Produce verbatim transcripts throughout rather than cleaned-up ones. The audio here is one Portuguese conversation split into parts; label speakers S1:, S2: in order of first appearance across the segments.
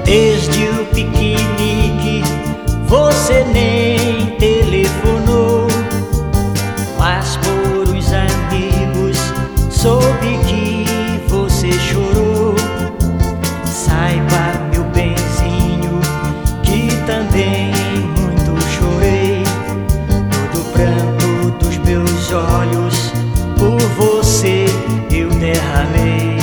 S1: Desde o piquenique você nem telefonou, mas por os amigos soube que você chorou. Saiba, meu benzinho, que também muito chorei. Todo o pranto dos meus olhos por você eu derramei.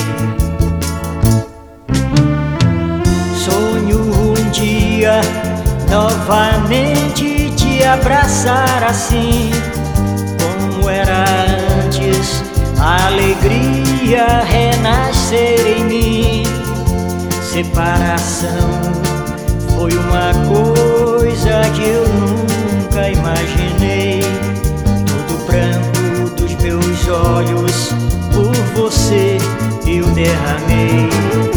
S1: Sonho um dia novamente te abraçar assim como era antes, a alegria renascer em mim. Separação foi uma coisa que eu nunca imaginei. Todo o pranto dos meus olhos por você eu derramei.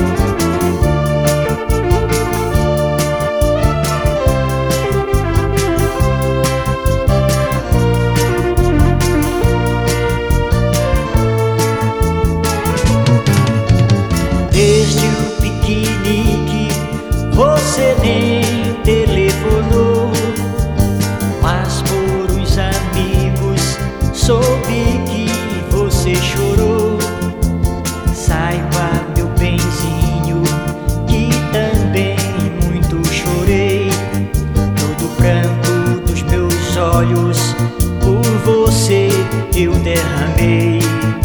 S1: Desde o piquenique você nem telefonou, mas por uns amigos soube que você chorou. Saiba, meu benzinho, que também muito chorei. Todo o pranto dos meus olhos por você eu derramei.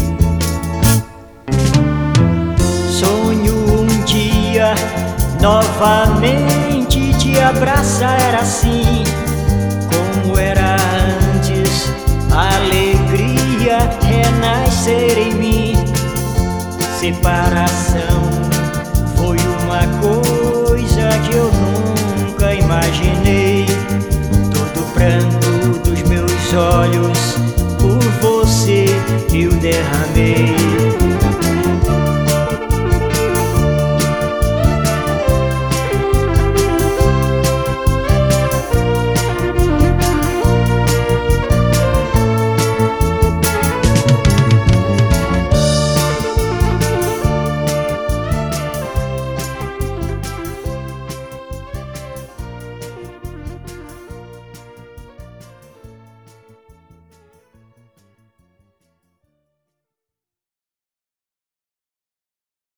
S1: Sonho um dia novamente te abraçar assim como era antes, a alegria renascer em mim. Separação